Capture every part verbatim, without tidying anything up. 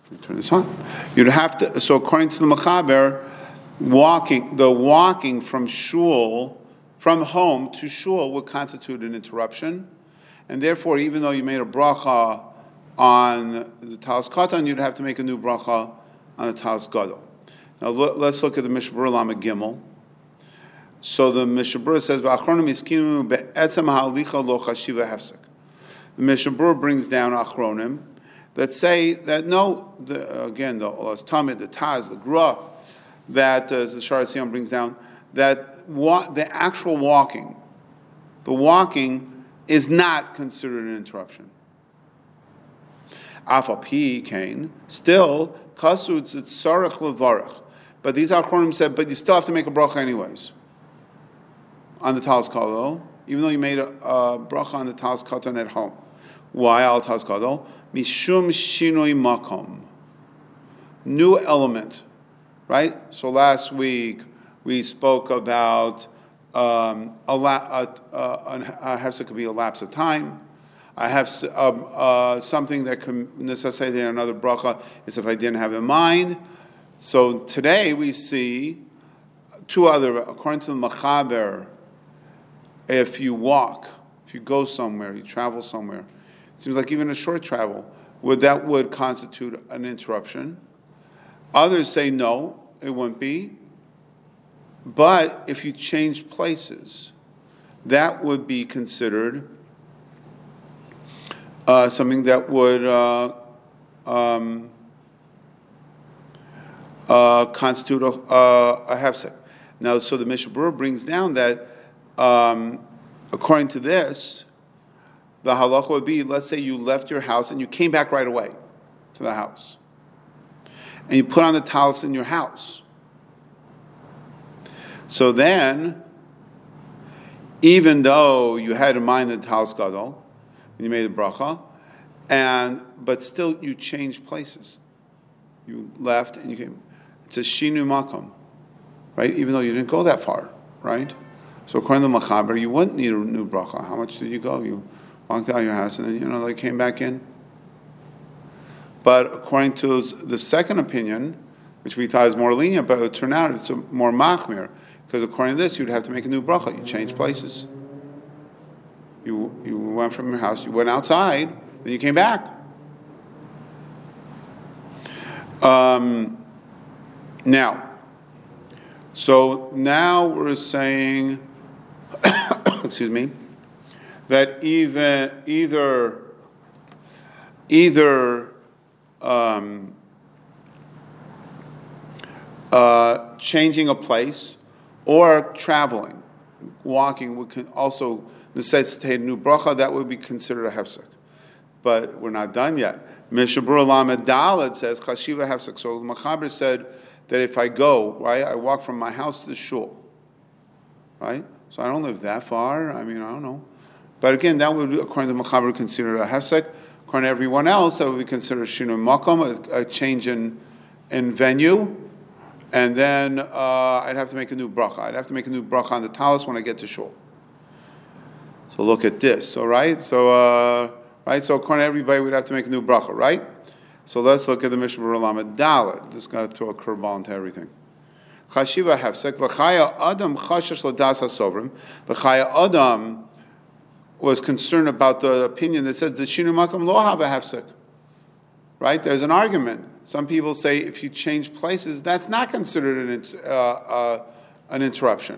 Turn this on. You'd have to. So according to the Mechaber, walking the walking from shul, from home to shul would constitute an interruption, and therefore, even though you made a bracha on the talis katan, you'd have to make a new bracha on the talis gadol. Now let's look at the Mishnah Berurah Lamed Gimel. So the Mishnah Berurah says, "V'achronim iskimu be'etzem ha'alicha lo chashiva hefsek." The Mishnah Berurah brings down achronim that say that no, the, again the Olas Tamid, the Taz, the Gra, that uh, the Sharat Sion brings down that wa- the actual walking, the walking is not considered an interruption. Afapi kain, still kasud tzarech levarach, but these achronim said, but you still have to make a bracha anyways on the talis kadol, even though you made a, a bracha on the talis katan at home. Why al talis kadol? Mishum shinoi makom. New element, right? So last week we spoke about um, a, la- a, a, a hefsek could be a lapse of time. I have uh, uh, something that can necessitate another bracha is if I didn't have in mind. So today we see two other, according to the Mechaber, if you walk, if you go somewhere, you travel somewhere, it seems like even a short travel, would that would constitute an interruption. Others say no, it wouldn't be. But if you change places, that would be considered uh, something that would uh, um, uh, constitute a, uh, a hefsek. Now, so the Mishnah Berurah brings down that um, according to this, the halacha would be, let's say you left your house and you came back right away to the house. And you put on the talis in your house. So then, even though you had in mind the talis gadol, you made the bracha, and but still you changed places. You left and you came. It's a shinu makom, right? Even though you didn't go that far, right? So according to the Mechaber, you wouldn't need a new bracha. How much did you go? You walked out of your house and then, you know, they came back in. But according to the second opinion, which we thought is more lenient, but it would turn out it's a more machmir, because according to this, you'd have to make a new bracha. You change places. You you went from your house, you went outside, then you came back. Um, now, so now we're saying, excuse me, that even either either um, uh, changing a place or traveling, walking would can also necessitate a new bracha. That would be considered a hefsek. But we're not done yet. Mishnah Berurah Lamed Daled says chashiva hefsek. So the Mechaber said that if I go, right, I walk from my house to the shul, right? So I don't live that far. I mean, I don't know. But again, that would, according to the Mechaber, considered a hefsek. According to everyone else, that would be considered shinui makom, a, a change in in venue. And then uh, I'd have to make a new bracha. I'd have to make a new bracha on the talis when I get to shul. So look at this, all right? So, uh, right? So according to everybody, we'd have to make a new bracha, right? So let's look at the Mishnah Berurah Lamed Daled. This is going to throw a curveball into everything. Chashiva hefsek v'chaya adam chashash ladas hasobrim. V'chaya adam was concerned about the opinion that says the shinu makam lo have a hefsek. Right? There's an argument. Some people say if you change places, that's not considered an uh, uh, an interruption.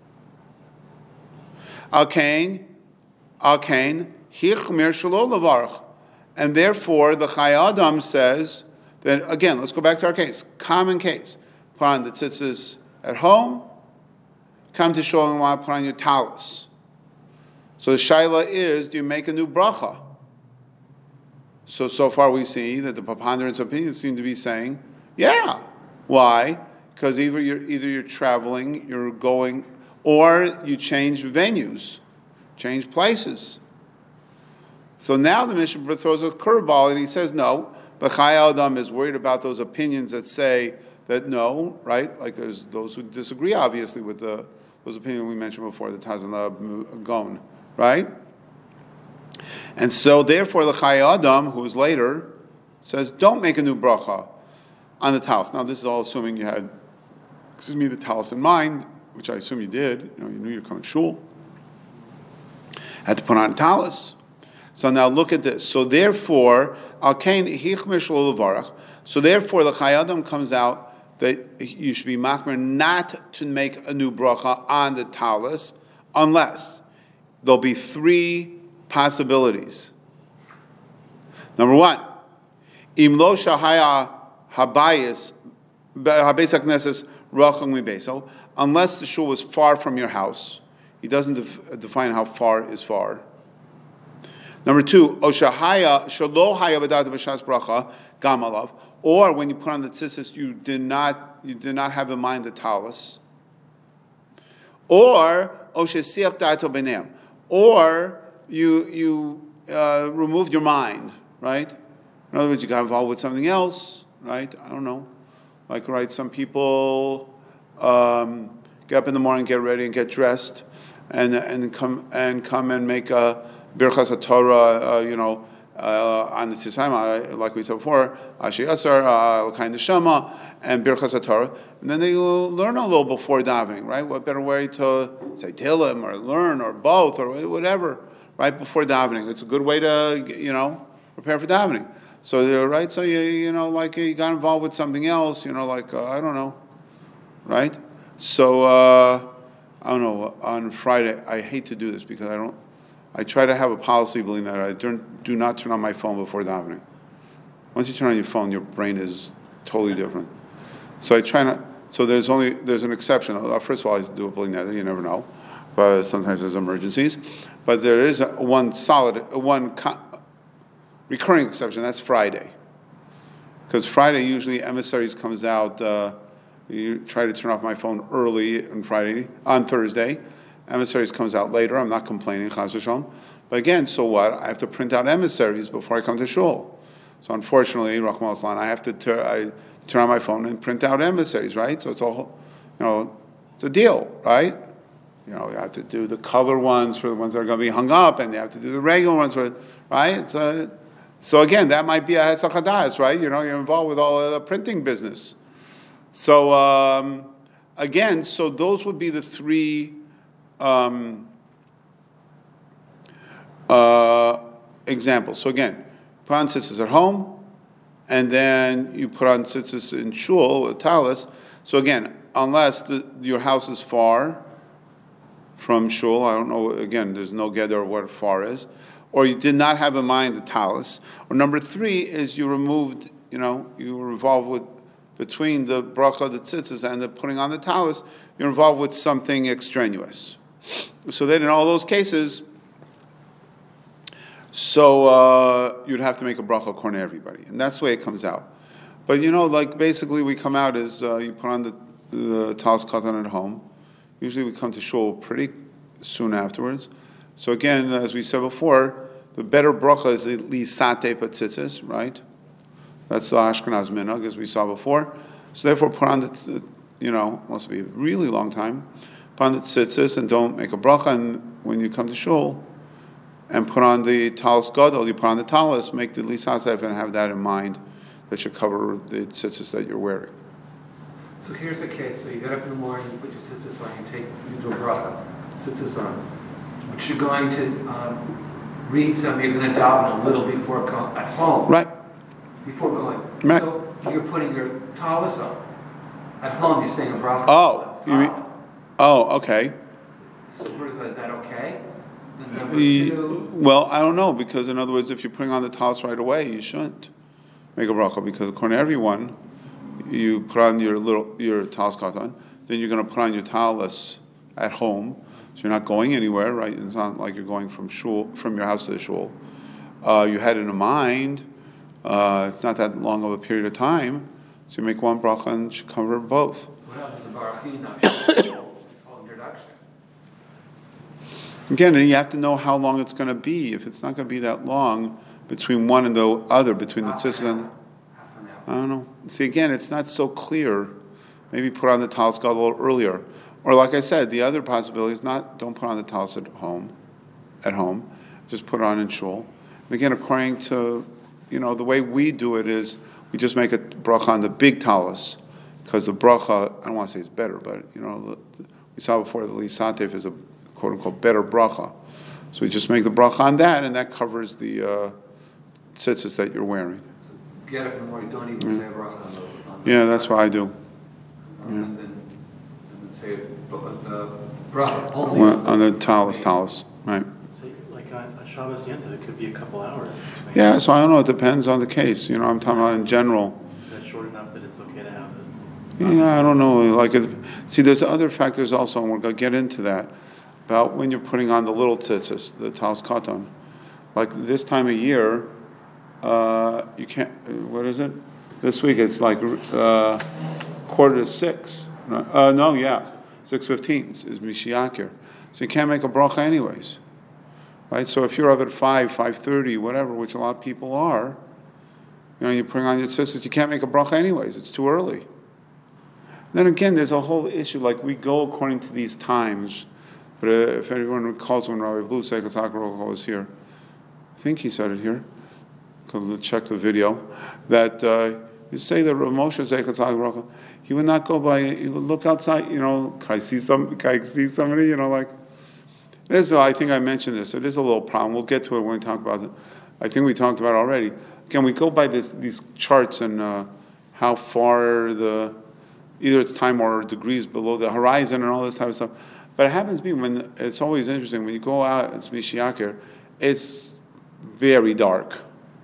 Al kain, al kain, hichmir shelo levarach, and therefore the Chai Adam says that again. Let's go back to our case. Common case. Put on the tzitzis at home. Come to shul and want to put on your talis. So the shaila is: do you make a new bracha? So, so far we see that the preponderance of opinions seem to be saying, yeah. Why? Because either you're, either you're traveling, you're going, or you change venues, change places. So now the Mishnah Berurah throws a curveball and he says, no, the Chai Adam is worried about those opinions that say that no, right? Like there's those who disagree, obviously, with the those opinions we mentioned before, the Taz and the Gon, right? And so, therefore, the Chai Adam, who is later, says don't make a new bracha on the talis. Now this is all assuming you had, excuse me, the talis in mind, which I assume you did. You know, you knew you were coming to shul. Had to put on a talis. So now look at this. So therefore, alkein hichmish lo levarach. So therefore, the Chayei Adam comes out that you should be makmer not to make a new bracha on the talis, unless there'll be three possibilities. Number one, im lo shahaya habayis habeis hakneses rachok mibeso, unless the shul was far from your house. He doesn't def- define how far is far. Number two, o shahaya shelo haya b'dat b'shas bracha gamalav, or when you put on the tzitzis, you did not you did not have in mind the talis. Or o shesiach dato b'neim, or you you uh, removed your mind, right? In other words, you got involved with something else, right? I don't know, like right, some people um, get up in the morning, get ready, and get dressed, and and come and come and make a birchas Torah, uh, you know, uh, on the Tisayim, like we said before, Ashi Yasar, L'kain Neshama, and birchas Torah, and then they will learn a little before davening, right? What better way to say Tehillim or learn or both or whatever, right before davening? It's a good way to, you know, prepare for davening. So right, so you you know, like you got involved with something else, you know, like uh, I don't know, right? So uh, I don't know. On Friday, I hate to do this because I don't. I try to have a policy believing that I don't, do not turn on my phone before davening. Once you turn on your phone, your brain is totally different. So I try not. So there's only there's an exception. First of all, I do a bli neder. You never know, but sometimes there's emergencies. But there is a, one solid, one co- recurring exception. That's Friday, because Friday usually emissaries comes out. Uh, you try to turn off my phone early on Friday on Thursday. Emissaries comes out later. I'm not complaining, chas v'shalom. But again, so what? I have to print out emissaries before I come to shul. So unfortunately, Rachmana litzlan, I have to tur- I turn on my phone and print out emissaries, right? So it's all, you know, it's a deal, right? You know, you have to do the color ones for the ones that are going to be hung up, and you have to do the regular ones for, right? It's a, so again, that might be a hesach hadas, right? You know, you're involved with all of the printing business. So um, again, so those would be the three. Um, uh, examples. So again, put on tzitzis at home, and then you put on tzitzis in shul with talis. So again, unless the, your house is far from shul, I don't know. Again, there's no gather of what far is, or you did not have in mind the talis. Or number three is you removed. You know, you were involved with between the bracha, the tzitzis, and the putting on the talis. You're involved with something extraneous. So then in all those cases, so uh, you'd have to make a bracha according to everybody. And that's the way it comes out. But you know, like basically we come out is uh, you put on the, the talis katan at home. Usually we come to shul pretty soon afterwards. So again, as we said before, the better bracha is the lisate patzitzis, right? That's the Ashkenaz minhag, as we saw before. So therefore put on the, you know, must be a really long time. Put on the tzitzis and don't make a bracha. And when you come to shul and put on the talis gadol, you put on the talis, make the lisasef and have that in mind. That should cover the tzitzis that you're wearing. So here's the case. So you get up in the morning, you put your tzitzis on, you take, you do a bracha, tzitzis on. But you're going to um, read some, you're going to daven a little before going at home. Right. Before going. Right. So you're putting your talis on. At home, you're saying a bracha. Oh, you mean, oh, okay. So first of all, is that okay? And number He, two, well, I don't know, because in other words, if you're putting on the talis right away, you shouldn't make a bracha, because according to everyone, you put on your little your talis katan, then you're going to put on your talis at home, so you're not going anywhere, right? It's not like you're going from shul, from your house to the shul. Uh, you had it in mind. Uh, it's not that long of a period of time, so you make one bracha and should cover both. what happens to Barachina? This whole introduction. Again, you have to know how long it's going to be. If it's not going to be that long between one and the other, between the tzitzis and... I don't know. See, again, it's not so clear. Maybe put on the talis a little earlier. Or like I said, the other possibility is not, don't put on the talis at home, at home. Just put it on in shul. And again, according to, you know, the way we do it is we just make a bracha on the big talis, because the bracha, I don't want to say it's better, but, you know, the, the, we saw before the lisatev is a quote-unquote better bracha. So we just make the bracha on that, and that covers the uh, tzitzis that you're wearing. So get up in the morning, don't even mm. say a bracha on the, on the Yeah, that's what I do. Um, yeah. And, then, and then say the bracha only well, on the talis, talis, right. So like on, on Shabbos Yenta, it could be a couple hours between. Yeah, so I don't know, it depends on the case. You know, I'm talking about in general. Is that short enough that it's okay to have it? Yeah, I don't know. Like, it, see, there's other factors also, and we're going to get into that, about when you're putting on the little tzitzis, the talis katan. Like this time of year, uh, you can't, what is it? This week it's like uh, quarter to six. Uh, no, yeah, six fifteen is Mishiakir. So you can't make a bracha anyways. Right? So if you're up at five, five thirty, whatever, which a lot of people are, you know, you're putting on your tzitzis, you can't make a bracha anyways. It's too early. Then again, there's a whole issue, like we go according to these times. But uh, if anyone recalls when Rabbi Blue Seichel Sakaroko was here, I think he said it here, because check the video, that uh, you say that Rav Moshe Seichel Sakaroko, he would not go by, he would look outside, you know, can I see some, can I see somebody, you know, like, it is, I think I mentioned this, it is a little problem, we'll get to it when we talk about it. I think we talked about it already. Again, we go by this, these charts and uh, how far the, either it's time or degrees below the horizon and all this type of stuff. But it happens to be when, it's always interesting, when you go out, it's Mishiakir, it's very dark.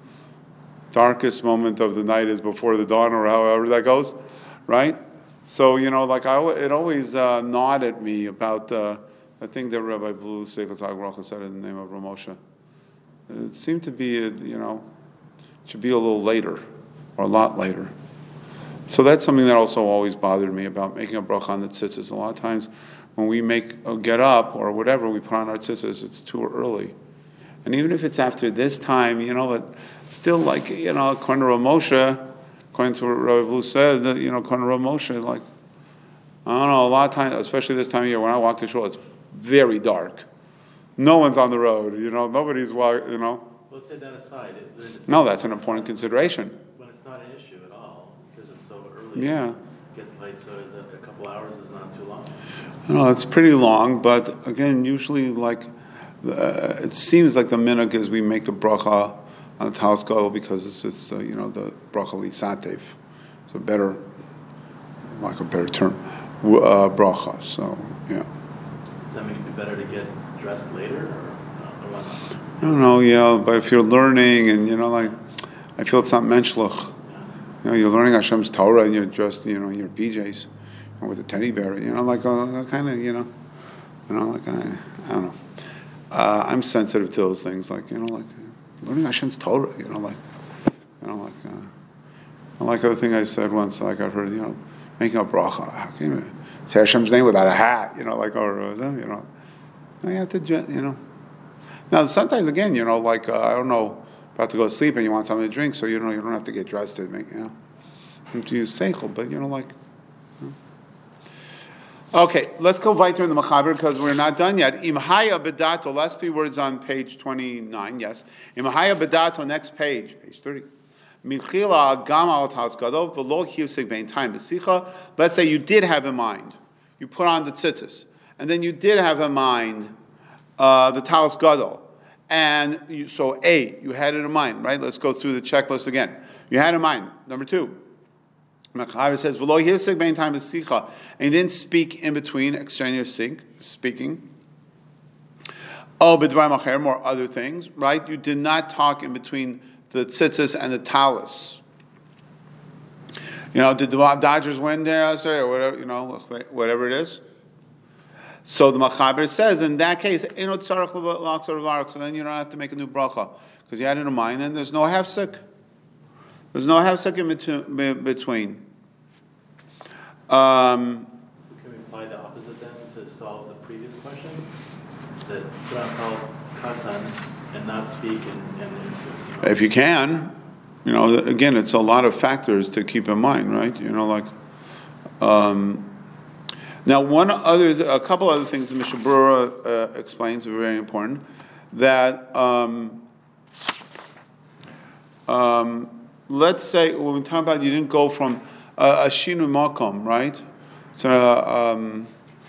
Darkest moment of the night is before the dawn, or however that goes, right? So, you know, like, I, it always uh, gnawed at me about uh, the thing that Rabbi Blue Seichel Sakaroko said in the name of Ramosha. It seemed to be, you know, it should be a little later, or a lot later. So that's something that also always bothered me about making a bracha on the tzitzis. A lot of times, when we make or get up or whatever, we put on our tzitzis, it's too early. And even if it's after this time, you know, but still, like, you know, according to Rav Moshe, according to what Rav Blue said, that, you know, according to Rav Moshe, like, I don't know, a lot of times, especially this time of year, when I walk to shul, it's very dark. No one's on the road, you know, nobody's, you know. Let's set that aside. It, no, that's an important consideration. When it's not an issue at all, because it's so early. Yeah. It gets late, so is it a couple hours is not too long? No, it's pretty long, but again, usually, like, uh, it seems like the minhag is we make the bracha on the talis gadol because it's, it's uh, you know, the bracha lisatev. It's a better, like a better term, uh, bracha. So, yeah. Does that mean it'd be better to get dressed later, or, or what? I don't know, yeah, but if you're learning and, you know, like, I feel it's not menschlich. You know, you're learning Hashem's Torah and you're dressed, you know, in your P Js or with a teddy bear, you know, like, uh, kind of, you know, you know, like, I, I don't know. Uh, I'm sensitive to those things, like, you know, like, learning Hashem's Torah, you know, like, you know, like, uh, like the thing I said once, like, I've heard, you know, making a bracha, how can you say Hashem's name without a hat, you know, like, or, you know, you have to, you know. Now, sometimes, again, you know, like, uh, I don't know, about to go to sleep and you want something to drink, so, you know, you don't have to get dressed to make, you know, you have to use seichel, but, you know, like, you know. Okay, let's go weiter in the Machaber because we're not done yet. Imhaya bedato, last three words on page twenty-nine, yes. Imhaya bedato, next page, page thirty. Milchila gam al talis gadol v'lo hivsek bein time b'sicha. Let's say you did have in mind, you put on the tzitzis, and then you did have in mind uh, the talis gadol. And you, so A, you had it in mind, right? Let's go through the checklist again. You had in mind, number two. Mechaber says, "V'lo hivsek bein time b'sicha," and you didn't speak in between extraneous speaking. Oh, b'dvarim acherim, or other things, right? You did not talk in between the tzitzis and the talis. You know, did the Dodgers win there, or whatever? You know, whatever it is. So the Machaber says, in that case, so then you don't have to make a new bracha because you had it in mind, and there's no hefsek. There's no hefsek in between. Um, so can we apply the opposite then to solve the previous question? That put on talis katan and not speak, and, and it's, you know. If you can, you know, again, it's a lot of factors to keep in mind, right? You know, like. Um, Now, one other, a couple other things that Mishnah Berurah uh, explains are very important. That um, um, let's say when we talk about you didn't go from uh, a shinu makom, right? So uh, um,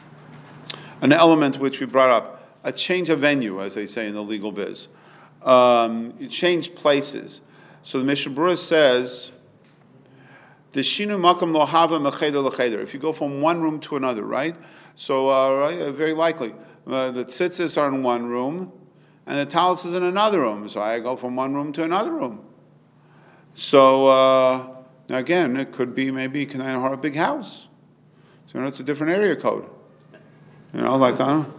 an element which we brought up, a change of venue, as they say in the legal biz. Um, you change places. So the Mishnah Berurah says, the shinu makom lo hava mecheder lecheder. If you go from one room to another, right? So uh, right, uh, very likely uh, the tzitzis are in one room, and the talis is in another room. So I go from one room to another room. So uh, again, it could be maybe can I have a big house? So you know, it's a different area code. You know, like I don't.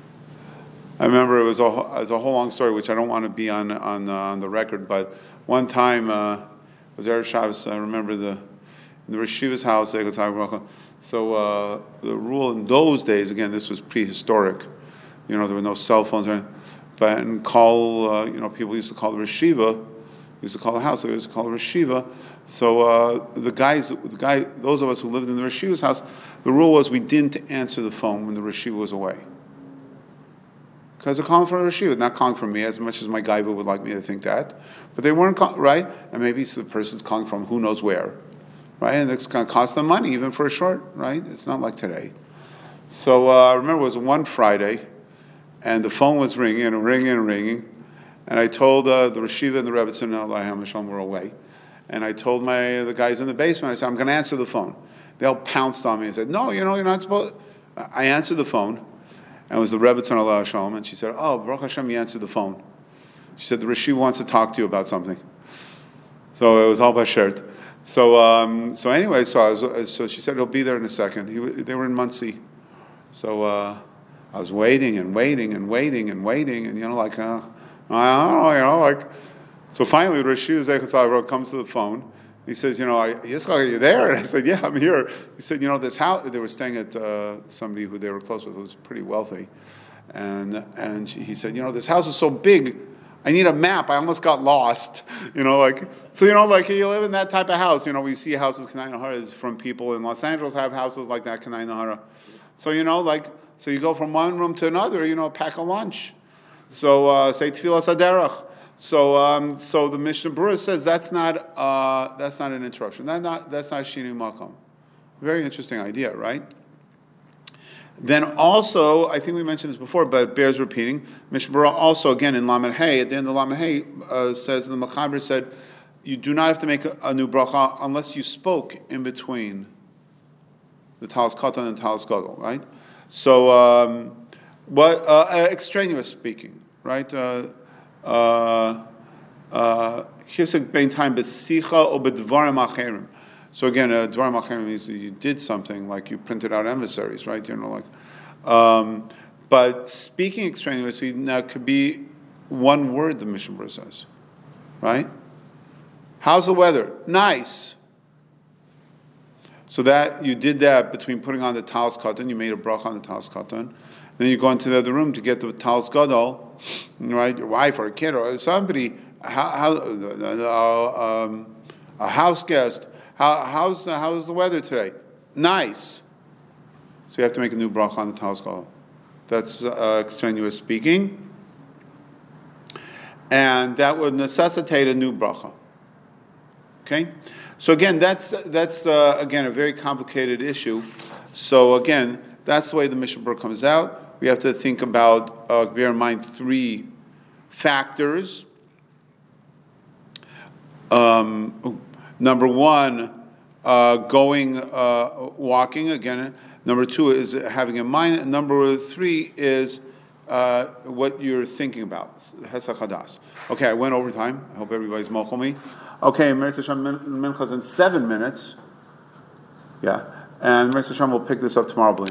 I remember it was a it was a whole long story, which I don't want to be on on uh, on the record. But one time uh, it was Erev Shabbos. I remember the in the Rosh Yeshiva's house. So uh, the rule in those days, again, this was prehistoric. You know, there were no cell phones or anything. But and call, uh, you know, people used to call the Rosh Yeshiva, used to call the house, they used to call the Rosh Yeshiva. So uh, the guys, the guy, those of us who lived in the Rosh Yeshiva's house, the rule was we didn't answer the phone when the Rosh Yeshiva was away. Because they're calling from the Rosh Yeshiva, not calling from me, as much as my gaiva would like me to think that. But they weren't, call, right? And maybe it's the person's calling from who knows where, right? And it's going to cost them money, even for a short, right? It's not like today. So uh, I remember it was one Friday, and the phone was ringing and ringing and ringing. And I told uh, the Rosh Yeshiva and the Rebbetzin, Allah were away. And I told my the guys in the basement, I said, I'm going to answer the phone. They all pounced on me and said, no, you know, you're not supposed. I answered the phone, and it was the Rebbetzin, Allah Shalom, and she said, oh, Baruch Hashem, you answered the phone. She said, the Rosh Yeshiva wants to talk to you about something. So it was all bashert. So um, so anyway, so I was, so she said, he'll be there in a second. He, they were in Muncie. So uh, I was waiting and waiting and waiting and waiting, and you know, like, uh, I don't know, you know, like, so finally, Rosh Yeshiva comes to the phone. He says, you know, are you there? And I said, yeah, I'm here. He said, you know, this house, they were staying at uh, somebody who they were close with who was pretty wealthy. And and she, he said, you know, this house is so big, I need a map. I almost got lost. You know, like, so, you know, like, you live in that type of house. You know, we see houses, Kanai Nahara, from people in Los Angeles have houses like that, Kanai Nahara. So, you know, like, so you go from one room to another, you know, pack a lunch. So, uh, say Tfilas Haderech. So, um, so the Mishnah Berurah says that's not uh, that's not an interruption. That not that's not Shinu Makom. Very interesting idea, right? Then also, I think we mentioned this before, but it bears repeating. Mishnah Berurah also, again, in Lamed Hey, at the end of Lamed Hey, uh, says, the Machaber said, you do not have to make a, a new bracha unless you spoke in between the Talis Katan and Talis Gadol, right? So, um, what uh, extraneous speaking, right? Uh, uh, uh, here's a bein time b'sicha or b'dvarim acherim. So again, uh, dvarim acherim means you did something, like you printed out emissaries, right? You know, like. Um, but speaking extraneously now could be one word. The Mishnah Berurah says, right? How's the weather? Nice. So that you did that between putting on the talis katan, you made a bracha on the talis katan. Then you go into the other room to get the talis gadol, right? Your wife or a kid or somebody, how, how, uh, um, a house guest. How, how's the, how's the weather today? Nice. So you have to make a new bracha on the talis gadol. That's uh, extraneous speaking, and that would necessitate a new bracha. Okay. So again, that's that's uh, again a very complicated issue. So again, that's the way the Mishnah Berurah comes out. We have to think about, uh, bear in mind three factors. Um, number one, uh, going, uh, walking again. Number two is having in mind. And number three is uh, what you're thinking about. Hesach Hadas. Okay, I went over time. I hope everybody's mochel me. Okay, Meretz Hashem Mincha's in seven minutes. Yeah, and Meretz Hashem will pick this up tomorrow.